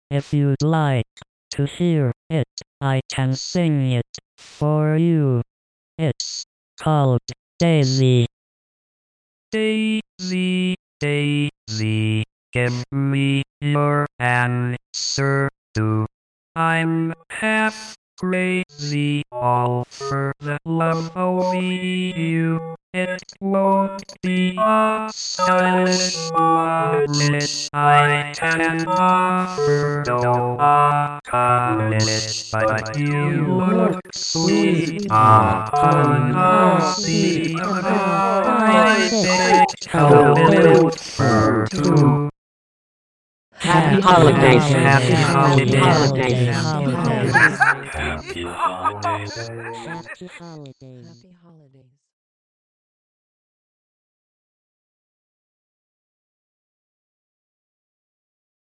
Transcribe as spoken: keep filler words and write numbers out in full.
If you'd like to hear it, I can sing it for you. It's called Daisy. Daisy, Daisy, give me your answer too. I'm half crazy all for the love of you. It won't be a stylish marriage I can offer, though a college, but you look sweet upon a sea of I think a little fur too. Happy holidays. Happy Happy holidays. holidays. Happy holidays. Happy holidays. Happy holidays.